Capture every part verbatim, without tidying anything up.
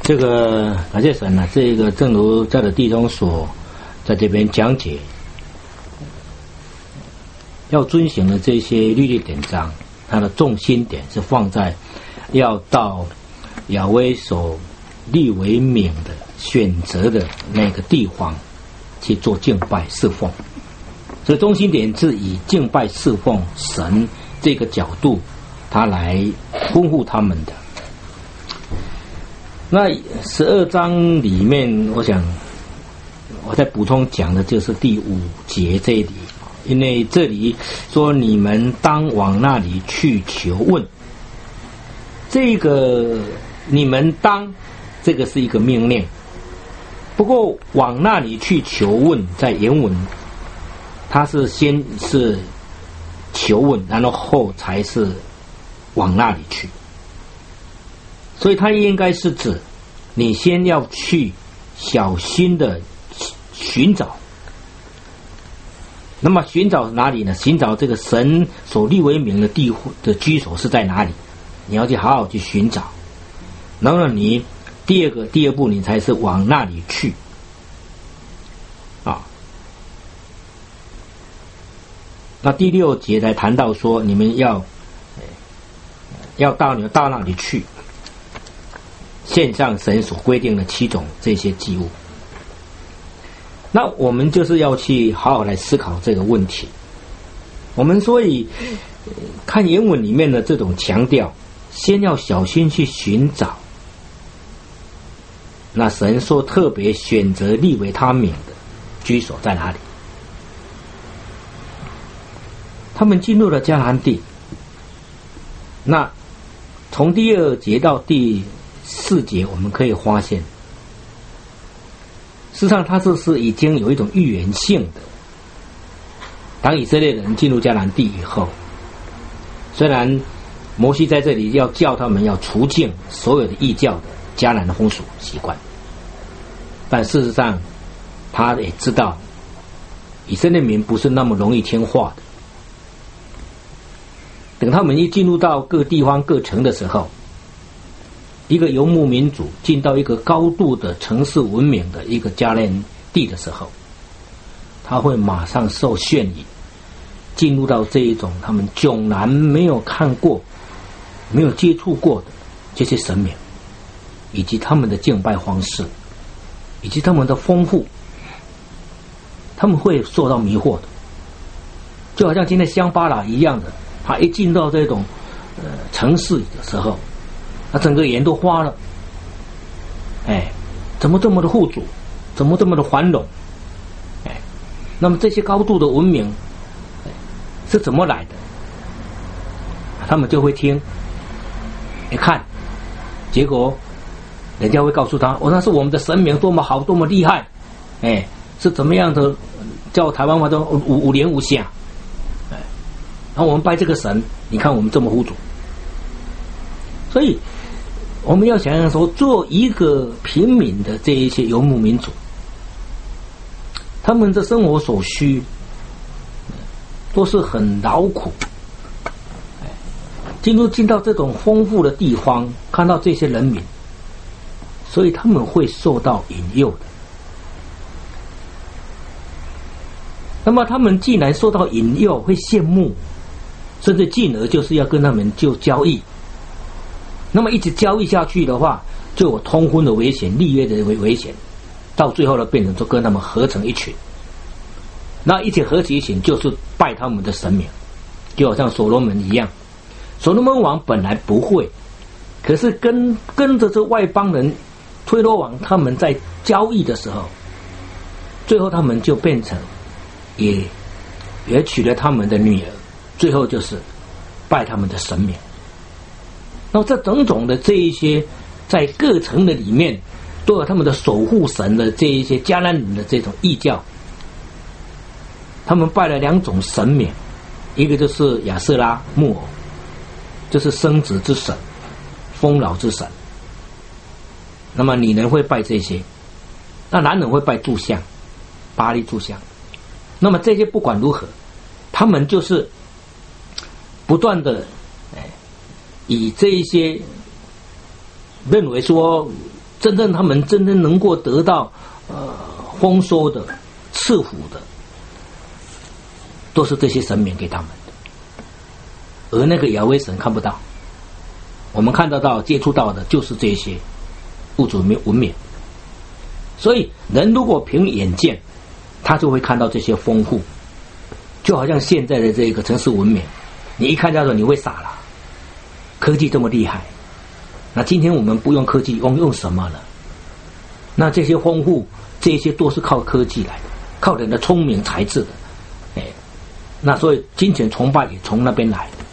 这个感谢神呢、啊，这个正如在的弟兄所在这边讲解，要遵循的这些律例典章，它的重心点是放在要到亚威所立为名的选择的那个地方去做敬拜侍奉，所以中心点是以敬拜侍奉神这个角度，他来吩咐他们的。那十二章里面，我想我再补充讲的就是第五节这里，因为这里说你们当往那里去求问，这个你们当这个是一个命令，不过往那里去求问，在原文它是先是求问，然后后才是往那里去，所以它应该是指你先要去小心的寻找。那么寻找哪里呢？寻找这个神所立为名的地的居所是在哪里？你要去好好去寻找。然后你第二个第二步，你才是往那里去啊。那第六节才谈到说，你们要要到你到那里去，献上神所规定的七种这些祭物。那我们就是要去好好来思考这个问题。我们所以看原文里面的这种强调，先要小心去寻找。那神说特别选择立为他名的居所在哪里？他们进入了迦南地。那从第二节到第四节，我们可以发现，事实上它这是已经有一种预言性的。当以色列人进入迦南地以后，虽然摩西在这里要叫他们要除尽所有的异教的迦南的风俗习惯，但事实上他也知道以色列民不是那么容易听话的。等他们一进入到各地方各城的时候，一个游牧民族进到一个高度的城市文明的一个迦南地的时候，他会马上受渲染，进入到这一种他们迥然没有看过没有接触过的这些神明，以及他们的敬拜方式，以及他们的丰富，他们会受到迷惑的。就好像今天香巴拉一样的，他一进到这种呃城市的时候，他整个眼都花了。哎，怎么这么的富足，怎么这么的繁荣？哎，那么这些高度的文明是怎么来的？他们就会听，一看，结果人家会告诉他，哦，那是我们的神明多么好，多么厉害，哎，是怎么样的，叫台湾话都五五连五下，哎，然后我们拜这个神，你看我们这么富足。所以我们要想想说，做一个平民的这一些游牧民族，他们的生活所需都是很劳苦，进入进到这种丰富的地方，看到这些人民，所以他们会受到引诱的。那么他们既然受到引诱，会羡慕，甚至进而就是要跟他们就交易。那么一直交易下去的话，就有通婚的危险，立约的危险，到最后呢，变成就跟他们合成一群。那一起合起一群，就是拜他们的神明，就好像所罗门一样。所罗门王本来不会，可是跟跟着这外邦人推罗王他们在交易的时候，最后他们就变成也也娶了他们的女儿，最后就是拜他们的神明。那这种种的这一些在各城的里面都有他们的守护神的这一些迦南人的这种异教，他们拜了两种神明，一个就是亚瑟拉木偶，就是生殖之神，丰饶之神。那么女人会拜这些，那男人会拜柱像，巴力柱像。那么这些不管如何，他们就是不断的以这一些认为说真正他们真正能够得到呃丰收的、赐福的，都是这些神明给他们的，而那个亚威神看不到。我们看得到、接触到的就是这些物质文明。所以人如果凭眼见，他就会看到这些丰富，就好像现在的这个城市文明，你一看到的你会傻了。科技这么厉害，那今天我们不用科技，用用什么呢？那这些丰富，这些都是靠科技来的，靠人的聪明才智的。哎，那所以金钱崇拜也从那边来的。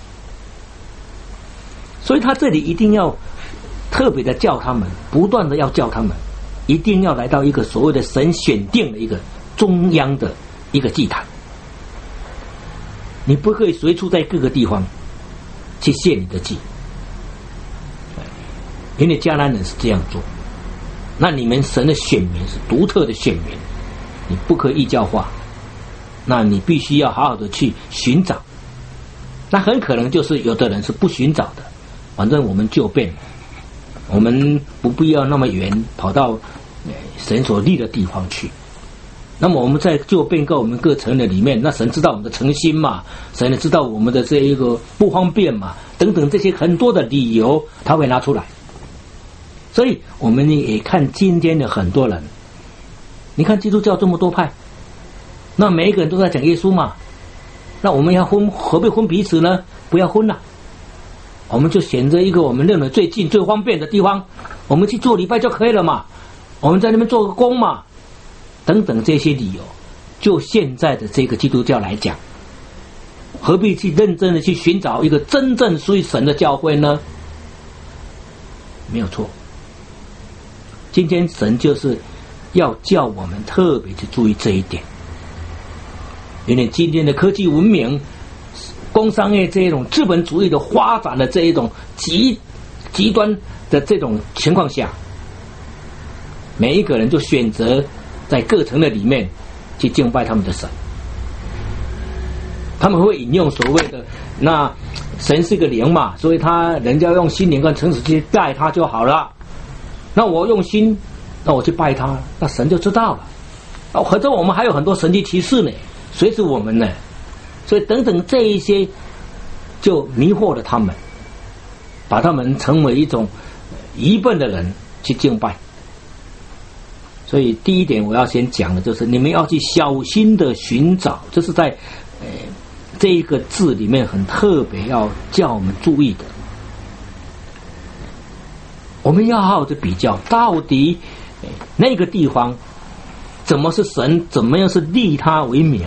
所以他这里一定要特别的叫他们，不断的要叫他们，一定要来到一个所谓的神选定的一个中央的一个祭坛。你不可以随处在各个地方去献你的祭，因为迦南人是这样做。那你们神的选民是独特的选民，你不可以异教化，那你必须要好好的去寻找。那很可能就是有的人是不寻找的，反正我们就变，我们不必要那么远跑到神所立的地方去。那么我们在就变告我们各城的里面，那神知道我们的诚心嘛，神也知道我们的这一个不方便嘛，等等这些很多的理由他会拿出来。所以我们也看今天的很多人，你看基督教这么多派，那每一个人都在讲耶稣嘛，那我们要分何必分彼此呢？不要分了，我们就选择一个我们认为最近最方便的地方，我们去做礼拜就可以了嘛，我们在那边做个工嘛，等等这些理由。就现在的这个基督教来讲，何必去认真的去寻找一个真正属于神的教会呢？没有错，今天神就是要叫我们特别去注意这一点。因为今天的科技文明、工商业这一种资本主义的发展的这一种极极端的这种情况下，每一个人就选择在各城的里面去敬拜他们的神。他们会引用所谓的那神是个灵嘛，所以他人家用心灵跟诚实去拜他就好了。那我用心，那我去拜他，那神就知道了。哦，或者我们还有很多神迹奇事呢，随时我们呢，所以等等这一些就迷惑了他们，把他们成为一种愚笨的人去敬拜。所以第一点我要先讲的就是你们要去小心的寻找，这是在呃这一个字里面很特别要叫我们注意的。我们要好好的比较，到底那个地方怎么是神，怎么样是立他为名。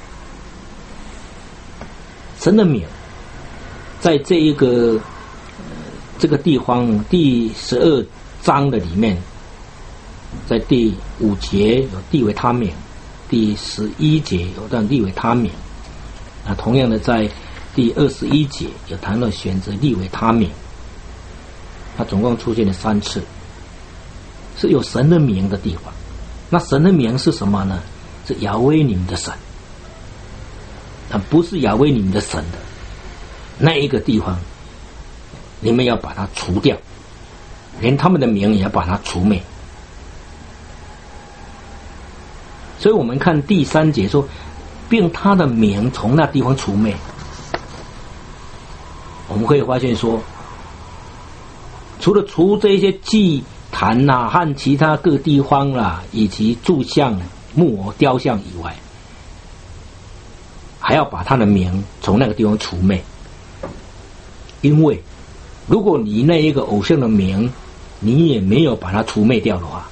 神的名在这一个、呃、这个地方第十二章的里面，在第五节有地为他名，第十一节有段立为他名，那同样的在第二十一节有谈到选择立为他名，它总共出现了三次，是有神的名的地方。那神的名是什么呢？是亚威你们的神，那不是亚威你们的神的那一个地方，你们要把它除掉，连他们的名也要把它除灭。所以我们看第三节说，并他的名从那地方除灭。我们可以发现说，除了除这些祭坛啊和其他各地方啦、啊、以及柱像、木偶、雕像以外，还要把他的名从那个地方除灭。因为如果你那一个偶像的名你也没有把它除灭掉的话，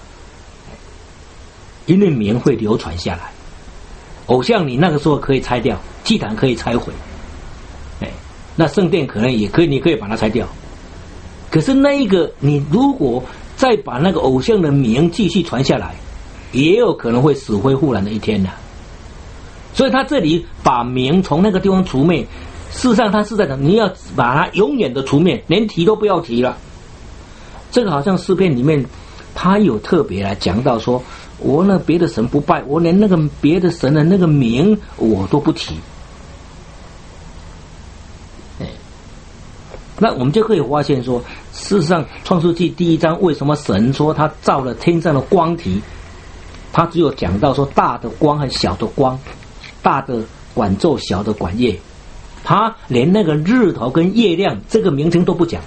因为名会流传下来，偶像你那个时候可以拆掉，祭坛可以拆毁，哎，那圣殿可能也可以，你可以把它拆掉。可是那一个你如果再把那个偶像的名继续传下来，也有可能会死灰复燃的一天的。所以他这里把名从那个地方除灭，事实上他是在讲你要把它永远的除灭，连提都不要提了。这个好像诗篇里面他有特别来讲到说，我那别的神不拜，我连那个别的神的那个名我都不提。那我们就可以发现说， 事实上，创世纪第一章为什么神说他造了天上的光体？他只有讲到说大的光和小的光，大的管昼，小的管夜。他连那个日头跟月亮这个名称都不讲。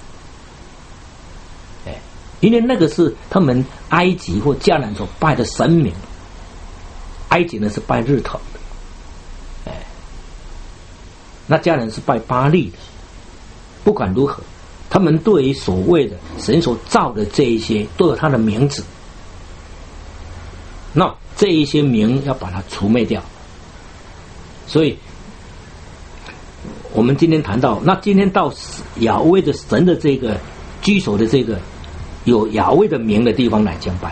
哎，因为那个是他们埃及或迦南所拜的神明。埃及呢是拜日头的，哎，那迦南是拜巴力的。不管如何，他们对于所谓的神所造的这一些都有他的名字。那这一些名要把它除灭掉。所以我们今天谈到，那今天到亚威的神的这个居所的这个有亚威的名的地方来敬拜。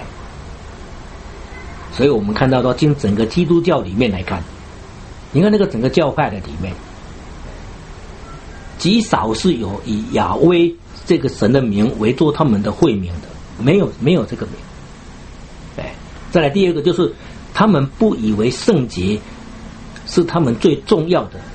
所以我们看到到经整个基督教里面来看，你看那个整个教派的里面，极少是有以亚威这个神的名为作他们的会名的，没有没有这个名。哎，再来第二个就是他们不以为圣洁是他们最重要的。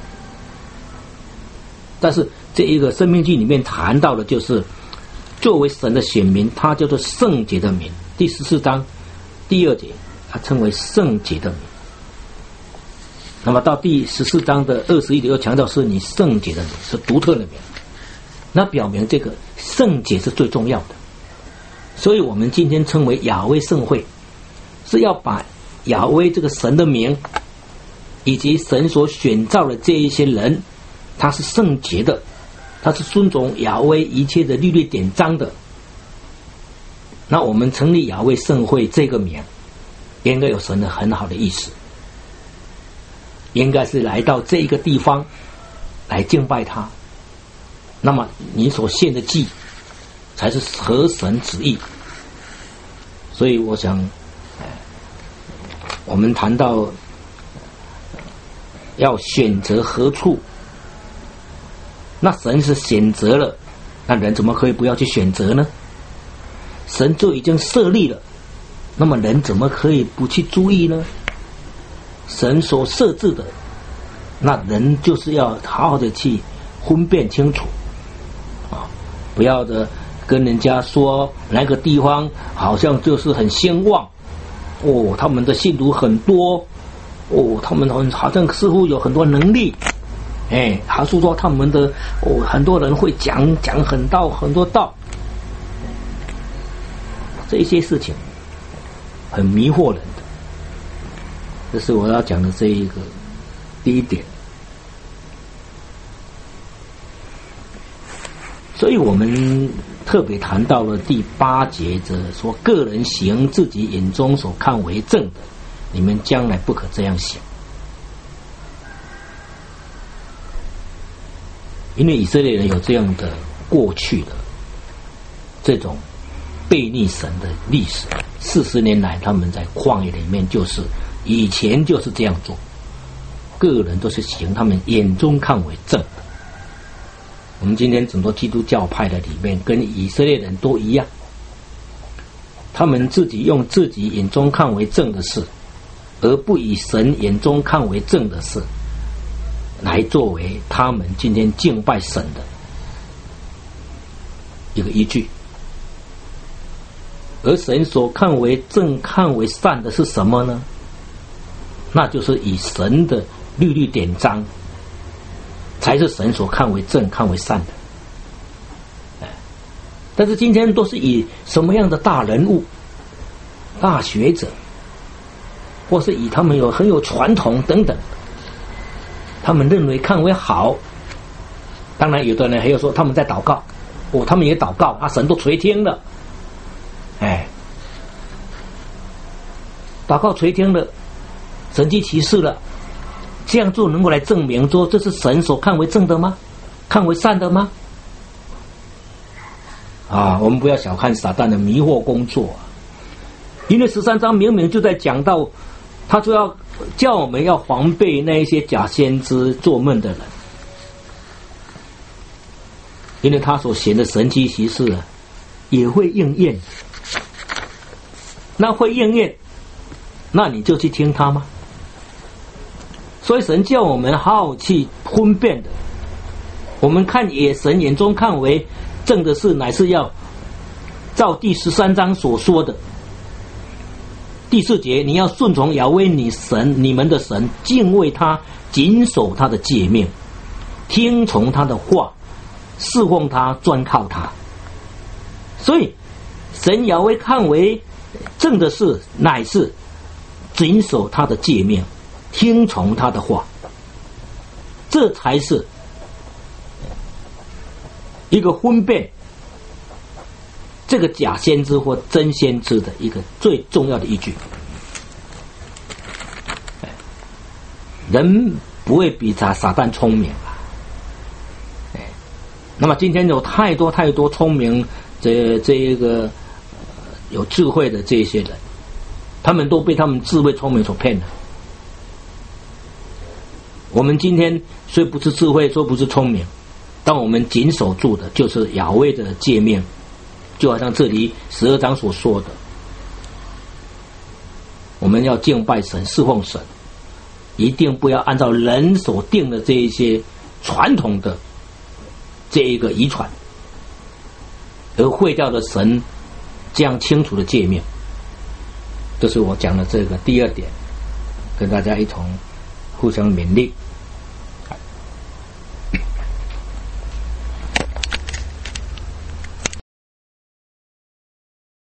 但是这一个生命记里面谈到的就是作为神的选民，他叫做圣洁的民。第十四章第二节，他称为圣洁的民。那么到第十四章的二十一节又强调是你圣洁的民，是独特的民。那表明这个圣洁是最重要的。所以我们今天称为亚威圣会，是要把亚威这个神的名以及神所选召的这一些人，他是圣洁的，他是尊重亚威一切的律例典章的。那我们成立亚威圣会这个名，应该有神的很好的意思，应该是来到这个地方来敬拜他。那么你所献的祭才是合神旨意。所以我想我们谈到要选择何处，那神是选择了，那人怎么可以不要去选择呢？神就已经设立了，那么人怎么可以不去注意呢？神所设置的，那人就是要好好的去分辨清楚啊，不要的跟人家说哪个地方好像就是很兴旺哦，他们的信徒很多哦，他们很好像似乎有很多能力，哎，还是说他们的哦，很多人会讲讲很道很多道，这些事情很迷惑人的。这是我要讲的这一个第一点。所以我们特别谈到了第八节的说，个人行自己眼中所看为正的，你们将来不可这样想。因为以色列人有这样的过去的这种悖逆神的历史，四十年来他们在旷野里面就是以前就是这样做，个人都是行他们眼中看为正的。我们今天整个基督教派的里面跟以色列人都一样，他们自己用自己眼中看为正的事，而不以神眼中看为正的事来作为他们今天敬拜神的一个依据。而神所看为正看为善的是什么呢？那就是以神的律律典章才是神所看为正看为善的。但是今天都是以什么样的大人物大学者，或是以他们有很有传统等等，他们认为看为好。当然有的人还有说他们在祷告，哦，他们也祷告啊，神都垂听了，哎，祷告垂听了，神迹奇事了，这样做能够来证明说这是神所看为正的吗？看为善的吗？啊，我们不要小看撒旦的迷惑工作，啊，因为十三章明明就在讲到，他就要叫我们要防备那一些假先知做梦的人，因为他所显的神奇奇事啊，也会应验。那会应验，那你就去听他吗？所以神叫我们好好去分辨的。我们看也神眼中看为正的事乃是要照第十三章所说的第四节，你要顺从雅威你神你们的神，敬畏他，谨守他的诫命，听从他的话，侍奉他，专靠他。所以神雅威看为正的事乃是谨守他的诫命，听从他的话，这才是一个分辨这个假先知或真先知的一个最重要的依据。人不会比撒撒旦聪明啊！那么今天有太多太多聪明这这一个有智慧的这些人，他们都被他们智慧聪明所骗了。我们今天虽不是智慧，说不是聪明，但我们谨守住的就是雅威的诫命，就好像这里十二章所说的，我们要敬拜神，侍奉神，一定不要按照人所定的这一些传统的这一个遗传，而毁掉了神这样清楚的诫命。这是我讲的这个第二点，跟大家一同互相勉励。